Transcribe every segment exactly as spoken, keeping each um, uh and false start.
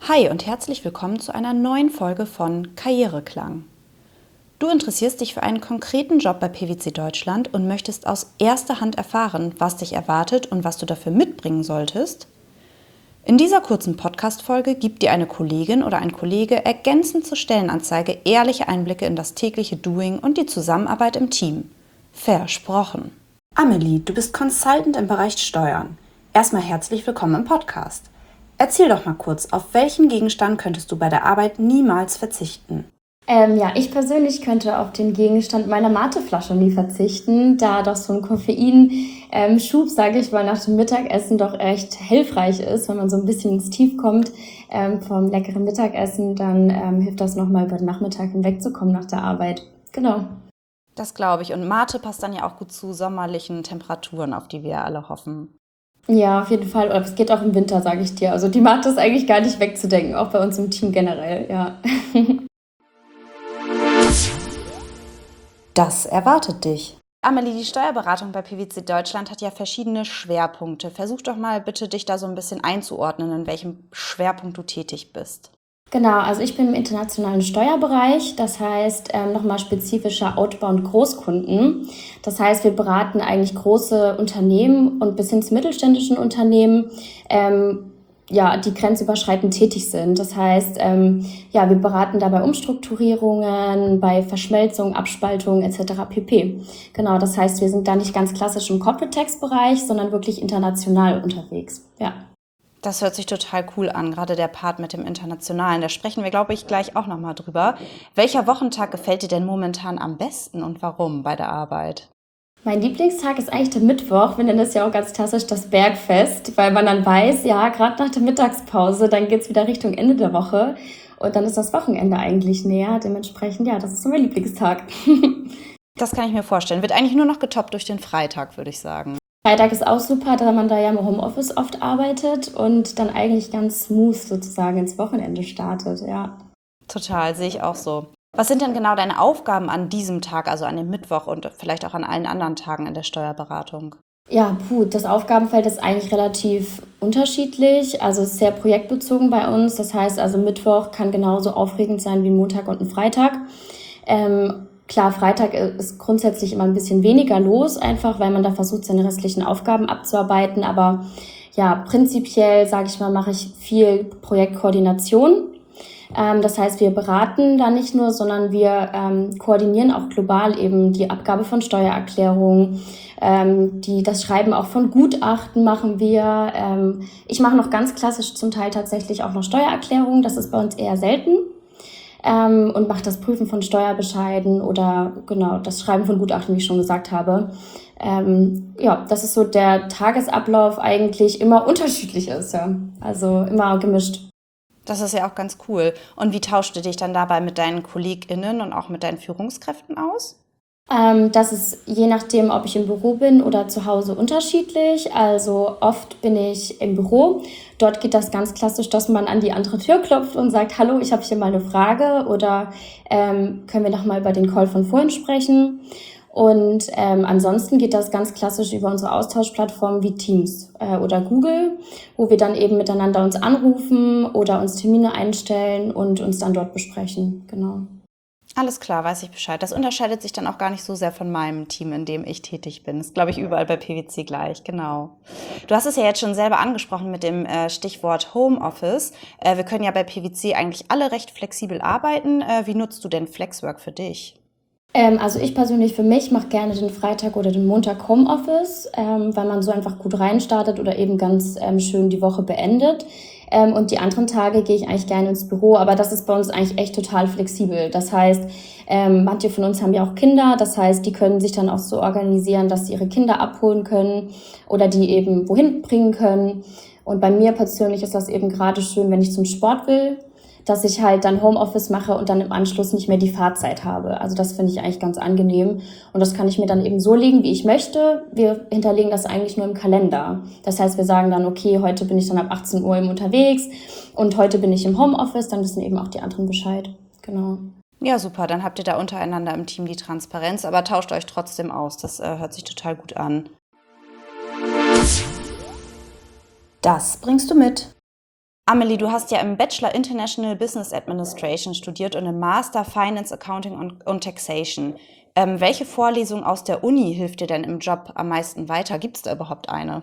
Hi und herzlich willkommen zu einer neuen Folge von Karriereklang. Du interessierst dich für einen konkreten Job bei P W C Deutschland und möchtest aus erster Hand erfahren, was dich erwartet und was du dafür mitbringen solltest? In dieser kurzen Podcast-Folge gibt dir eine Kollegin oder ein Kollege ergänzend zur Stellenanzeige ehrliche Einblicke in das tägliche Doing und die Zusammenarbeit im Team. Versprochen. Amelie, du bist Consultant im Bereich Steuern. Erstmal herzlich willkommen im Podcast. Erzähl doch mal kurz, auf welchen Gegenstand könntest du bei der Arbeit niemals verzichten? Ähm, ja, ich persönlich könnte auf den Gegenstand meiner Mateflasche nie verzichten, da doch so ein Koffeinschub, ähm, sage ich mal, nach dem Mittagessen doch echt hilfreich ist. Wenn man so ein bisschen ins Tief kommt ähm, vom leckeren Mittagessen, dann ähm, hilft das nochmal über den Nachmittag hinwegzukommen nach der Arbeit. Genau. Das glaube ich. Und Mate passt dann ja auch gut zu sommerlichen Temperaturen, auf die wir ja alle hoffen. Ja, auf jeden Fall. Aber es geht auch im Winter, sage ich dir. Also die Mate ist eigentlich gar nicht wegzudenken, auch bei uns im Team generell, ja. Das erwartet dich. Amelie, die Steuerberatung bei P W C Deutschland hat ja verschiedene Schwerpunkte. Versuch doch mal bitte, dich da so ein bisschen einzuordnen, in welchem Schwerpunkt du tätig bist. Genau, also ich bin im internationalen Steuerbereich, das heißt ähm, nochmal spezifischer Outbound Großkunden. Das heißt, wir beraten eigentlich große Unternehmen und bis hin zu mittelständischen Unternehmen, ähm, ja, die grenzüberschreitend tätig sind. Das heißt, ähm, ja, wir beraten dabei Umstrukturierungen, bei Verschmelzung, Abspaltung et cetera pp. Genau, das heißt, wir sind da nicht ganz klassisch im Corporate Tax Bereich, sondern wirklich international unterwegs. Ja. Das hört sich total cool an, gerade der Part mit dem Internationalen. Da sprechen wir, glaube ich, gleich auch nochmal drüber. Welcher Wochentag gefällt dir denn momentan am besten und warum bei der Arbeit? Mein Lieblingstag ist eigentlich der Mittwoch. Wir nennen das ja auch ganz klassisch das Bergfest, weil man dann weiß, ja, gerade nach der Mittagspause, dann geht's wieder Richtung Ende der Woche und dann ist das Wochenende eigentlich näher. Dementsprechend, ja, das ist so mein Lieblingstag. Das kann ich mir vorstellen. Wird eigentlich nur noch getoppt durch den Freitag, würde ich sagen. Freitag ist auch super, da man da ja im Homeoffice oft arbeitet und dann eigentlich ganz smooth sozusagen ins Wochenende startet, ja. Total, sehe ich auch so. Was sind denn genau deine Aufgaben an diesem Tag, also an dem Mittwoch und vielleicht auch an allen anderen Tagen in der Steuerberatung? Ja, puh, das Aufgabenfeld ist eigentlich relativ unterschiedlich, also es ist sehr projektbezogen bei uns. Das heißt also, Mittwoch kann genauso aufregend sein wie ein Montag und ein Freitag. Ähm, Klar, Freitag ist grundsätzlich immer ein bisschen weniger los, einfach weil man da versucht, seine restlichen Aufgaben abzuarbeiten. Aber ja, prinzipiell, sage ich mal, mache ich viel Projektkoordination. Ähm, das heißt, wir beraten da nicht nur, sondern wir ähm, koordinieren auch global eben die Abgabe von Steuererklärungen. Ähm, die, das Schreiben auch von Gutachten machen wir. Ähm, ich mache noch ganz klassisch zum Teil tatsächlich auch noch Steuererklärungen. Das ist bei uns eher selten. Ähm, und macht das Prüfen von Steuerbescheiden oder genau das Schreiben von Gutachten, wie ich schon gesagt habe. Ähm, ja, das ist so der Tagesablauf eigentlich immer unterschiedlich ist, ja. Also immer gemischt. Das ist ja auch ganz cool. Und wie tauschst du dich dann dabei mit deinen KollegInnen und auch mit deinen Führungskräften aus? Ähm, das ist je nachdem, ob ich im Büro bin oder zu Hause unterschiedlich. Also oft bin ich im Büro. Dort geht das ganz klassisch, dass man an die andere Tür klopft und sagt, hallo, ich habe hier mal eine Frage oder ähm, können wir noch mal über den Call von vorhin sprechen. Und ähm, ansonsten geht das ganz klassisch über unsere Austauschplattformen wie Teams äh, oder Google, wo wir dann eben miteinander uns anrufen oder uns Termine einstellen und uns dann dort besprechen. Genau. Alles klar, weiß ich Bescheid. Das unterscheidet sich dann auch gar nicht so sehr von meinem Team, in dem ich tätig bin. Das ist, glaube ich, überall bei P W C gleich, genau. Du hast es ja jetzt schon selber angesprochen mit dem äh, Stichwort Homeoffice. Äh, wir können ja bei P W C eigentlich alle recht flexibel arbeiten. Äh, wie nutzt du denn Flexwork für dich? Ähm, also ich persönlich für mich mache gerne den Freitag oder den Montag Homeoffice, ähm, weil man so einfach gut reinstartet oder eben ganz ähm, schön die Woche beendet. Ähm, und die anderen Tage gehe ich eigentlich gerne ins Büro, aber das ist bei uns eigentlich echt total flexibel. Das heißt, ähm, manche von uns haben ja auch Kinder, das heißt, die können sich dann auch so organisieren, dass sie ihre Kinder abholen können oder die eben wohin bringen können. Und bei mir persönlich ist das eben gerade schön, wenn ich zum Sport will, dass ich halt dann Homeoffice mache und dann im Anschluss nicht mehr die Fahrzeit habe. Also das finde ich eigentlich ganz angenehm. Und das kann ich mir dann eben so legen, wie ich möchte. Wir hinterlegen das eigentlich nur im Kalender. Das heißt, wir sagen dann, okay, heute bin ich dann ab achtzehn Uhr eben unterwegs und heute bin ich im Homeoffice. Dann wissen eben auch die anderen Bescheid. Genau. Ja, super. Dann habt ihr da untereinander im Team die Transparenz, aber tauscht euch trotzdem aus. Das äh, hört sich total gut an. Das bringst du mit. Amelie, du hast ja im Bachelor International Business Administration studiert und im Master Finance, Accounting und, und Taxation. Ähm, welche Vorlesung aus der Uni hilft dir denn im Job am meisten weiter? Gibt es da überhaupt eine?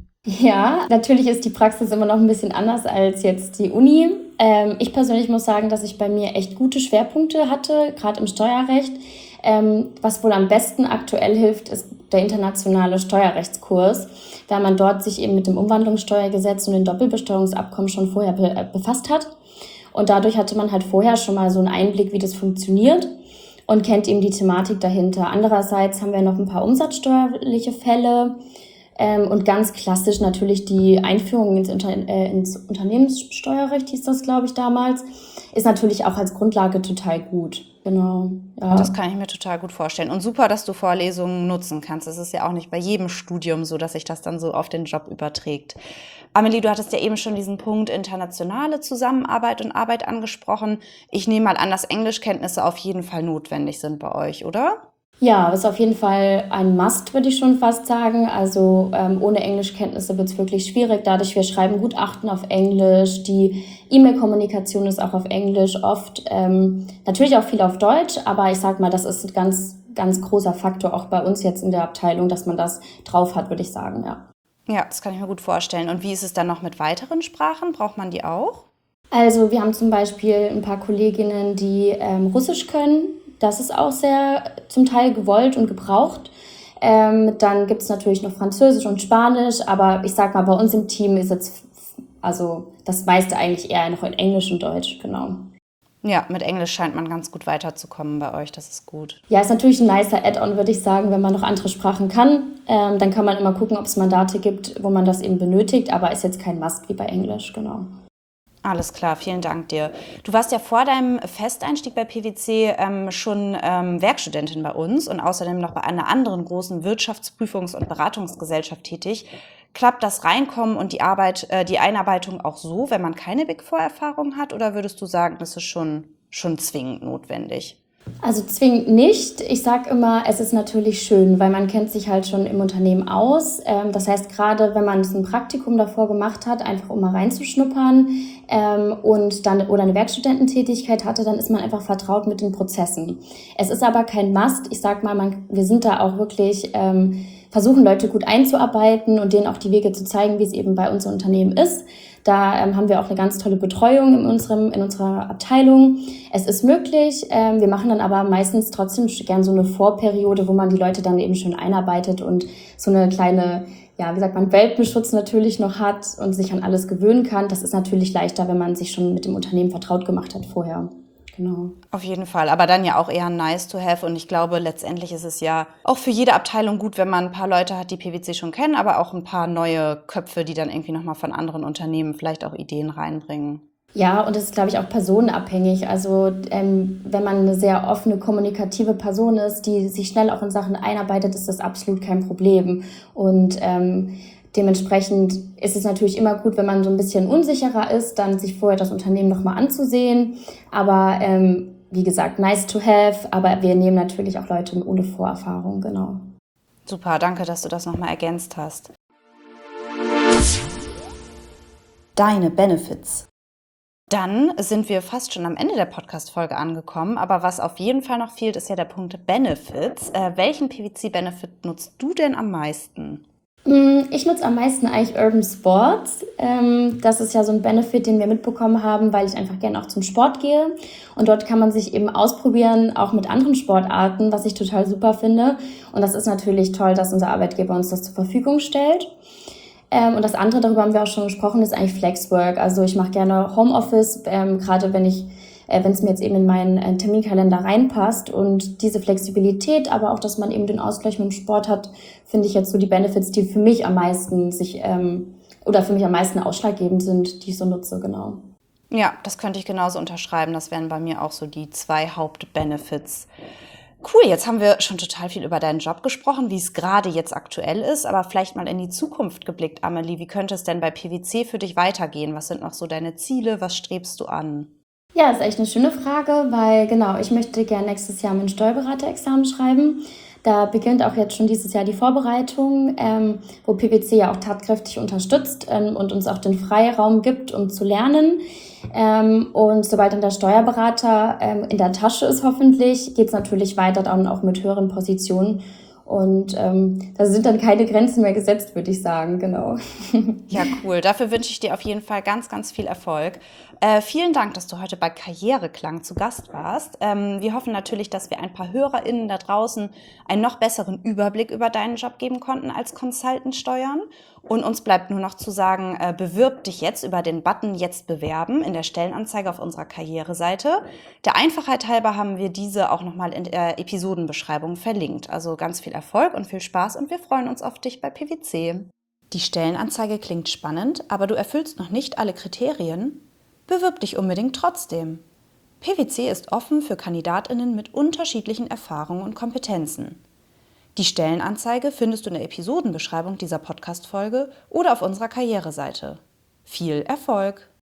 Ja, natürlich ist die Praxis immer noch ein bisschen anders als jetzt die Uni. Ähm, ich persönlich muss sagen, dass ich bei mir echt gute Schwerpunkte hatte, gerade im Steuerrecht. Ähm, was wohl am besten aktuell hilft, ist der internationale Steuerrechtskurs, weil man dort sich eben mit dem Umwandlungssteuergesetz und den Doppelbesteuerungsabkommen schon vorher be- äh, befasst hat. Und dadurch hatte man halt vorher schon mal so einen Einblick, wie das funktioniert und kennt eben die Thematik dahinter. Andererseits haben wir noch ein paar umsatzsteuerliche Fälle, Ähm, und ganz klassisch natürlich die Einführung ins, Unter äh, ins Unternehmenssteuerrecht, hieß das, glaube ich, damals, ist natürlich auch als Grundlage total gut. Genau, ja. Das kann ich mir total gut vorstellen. Und super, dass du Vorlesungen nutzen kannst. Es ist ja auch nicht bei jedem Studium so, dass sich das dann so auf den Job überträgt. Amelie, du hattest ja eben schon diesen Punkt internationale Zusammenarbeit und Arbeit angesprochen. Ich nehme mal an, dass Englischkenntnisse auf jeden Fall notwendig sind bei euch, oder? Ja, ist auf jeden Fall ein Must, würde ich schon fast sagen. Also ähm, ohne Englischkenntnisse wird es wirklich schwierig. Dadurch, wir schreiben Gutachten auf Englisch, die E-Mail-Kommunikation ist auch auf Englisch oft. Ähm, natürlich auch viel auf Deutsch, aber ich sag mal, das ist ein ganz, ganz großer Faktor auch bei uns jetzt in der Abteilung, dass man das drauf hat, würde ich sagen, ja. Ja, das kann ich mir gut vorstellen. Und wie ist es dann noch mit weiteren Sprachen? Braucht man die auch? Also wir haben zum Beispiel ein paar Kolleginnen, die ähm, Russisch können. Das ist auch sehr zum Teil gewollt und gebraucht. Ähm, dann gibt es natürlich noch Französisch und Spanisch, aber ich sag mal, bei uns im Team ist jetzt also das meiste eigentlich eher noch in Englisch und Deutsch, genau. Ja, mit Englisch scheint man ganz gut weiterzukommen bei euch. Das ist gut. Ja, ist natürlich ein nicer Add-on, würde ich sagen, wenn man noch andere Sprachen kann. Ähm, dann kann man immer gucken, ob es Mandate gibt, wo man das eben benötigt, aber ist jetzt kein Must wie bei Englisch, genau. Alles klar, vielen Dank dir. Du warst ja vor deinem Festeinstieg bei P W C ähm, schon ähm, Werkstudentin bei uns und außerdem noch bei einer anderen großen Wirtschaftsprüfungs- und Beratungsgesellschaft tätig. Klappt das Reinkommen und die Arbeit, äh, die Einarbeitung auch so, wenn man keine Big Four-Erfahrung hat, oder würdest du sagen, das ist schon, schon zwingend notwendig? Also zwingend nicht. Ich sage immer, es ist natürlich schön, weil man kennt sich halt schon im Unternehmen aus. Ähm, das heißt, gerade wenn man ein Praktikum davor gemacht hat, einfach um mal reinzuschnuppern ähm, und dann oder eine Werkstudententätigkeit hatte, dann ist man einfach vertraut mit den Prozessen. Es ist aber kein Must. Ich sag mal, man, wir sind da auch wirklich ähm, versuchen, Leute gut einzuarbeiten und denen auch die Wege zu zeigen, wie es eben bei unserem Unternehmen ist. Da ähm, haben wir auch eine ganz tolle Betreuung in, unserem, in unserer Abteilung. Es ist möglich. Ähm, wir machen dann aber meistens trotzdem gern so eine Vorperiode, wo man die Leute dann eben schön einarbeitet und so eine kleine, ja, wie sagt man, Welpenschutz natürlich noch hat und sich an alles gewöhnen kann. Das ist natürlich leichter, wenn man sich schon mit dem Unternehmen vertraut gemacht hat vorher. Genau. Auf jeden Fall, aber dann ja auch eher nice to have, und ich glaube, letztendlich ist es ja auch für jede Abteilung gut, wenn man ein paar Leute hat, die P W C schon kennen, aber auch ein paar neue Köpfe, die dann irgendwie nochmal von anderen Unternehmen vielleicht auch Ideen reinbringen. Ja, und das ist, glaube ich, auch personenabhängig. Also ähm, wenn man eine sehr offene, kommunikative Person ist, die sich schnell auch in Sachen einarbeitet, ist das absolut kein Problem. Und ähm, dementsprechend ist es natürlich immer gut, wenn man so ein bisschen unsicherer ist, dann sich vorher das Unternehmen nochmal anzusehen. Aber ähm, wie gesagt, nice to have, aber wir nehmen natürlich auch Leute ohne Vorerfahrung, genau. Super, danke, dass du das nochmal ergänzt hast. Deine Benefits. Dann sind wir fast schon am Ende der Podcast-Folge angekommen, aber was auf jeden Fall noch fehlt, ist ja der Punkt Benefits. Äh, welchen P W C-Benefit nutzt du denn am meisten? Ich nutze am meisten eigentlich Urban Sports. Das ist ja so ein Benefit, den wir mitbekommen haben, weil ich einfach gerne auch zum Sport gehe. Und dort kann man sich eben ausprobieren, auch mit anderen Sportarten, was ich total super finde. Und das ist natürlich toll, dass unser Arbeitgeber uns das zur Verfügung stellt. Und das andere, darüber haben wir auch schon gesprochen, ist eigentlich Flexwork. Also ich mache gerne Homeoffice, gerade wenn ich wenn es mir jetzt eben in meinen Terminkalender reinpasst, und diese Flexibilität, aber auch, dass man eben den Ausgleich mit dem Sport hat, finde ich jetzt so die Benefits, die für mich am meisten sich ähm, oder für mich am meisten ausschlaggebend sind, die ich so nutze, genau. Ja, das könnte ich genauso unterschreiben. Das wären bei mir auch so die zwei Hauptbenefits. Cool, jetzt haben wir schon total viel über deinen Job gesprochen, wie es gerade jetzt aktuell ist, aber vielleicht mal in die Zukunft geblickt, Amelie. Wie könnte es denn bei P W C für dich weitergehen? Was sind noch so deine Ziele? Was strebst du an? Ja, ist echt eine schöne Frage, weil genau, ich möchte gerne nächstes Jahr mein Steuerberaterexamen schreiben. Da beginnt auch jetzt schon dieses Jahr die Vorbereitung, ähm, wo P W C ja auch tatkräftig unterstützt ähm, und uns auch den Freiraum gibt, um zu lernen. Ähm, und sobald dann der Steuerberater ähm, in der Tasche ist hoffentlich, geht es natürlich weiter dann auch mit höheren Positionen. Und ähm, da sind dann keine Grenzen mehr gesetzt, würde ich sagen, genau. Ja, cool. Dafür wünsche ich dir auf jeden Fall ganz, ganz viel Erfolg. Äh, vielen Dank, dass du heute bei Karriereklang zu Gast warst. Ähm, wir hoffen natürlich, dass wir ein paar HörerInnen da draußen einen noch besseren Überblick über deinen Job geben konnten als Consultant Steuern. Und uns bleibt nur noch zu sagen, äh, bewirb dich jetzt über den Button Jetzt bewerben in der Stellenanzeige auf unserer Karriereseite. Der Einfachheit halber haben wir diese auch nochmal in der Episodenbeschreibung verlinkt. Also ganz viel Erfolg und viel Spaß und wir freuen uns auf dich bei P W C. Die Stellenanzeige klingt spannend, aber du erfüllst noch nicht alle Kriterien? Bewirb dich unbedingt trotzdem. P W C ist offen für KandidatInnen mit unterschiedlichen Erfahrungen und Kompetenzen. Die Stellenanzeige findest du in der Episodenbeschreibung dieser Podcast-Folge oder auf unserer Karriereseite. Viel Erfolg!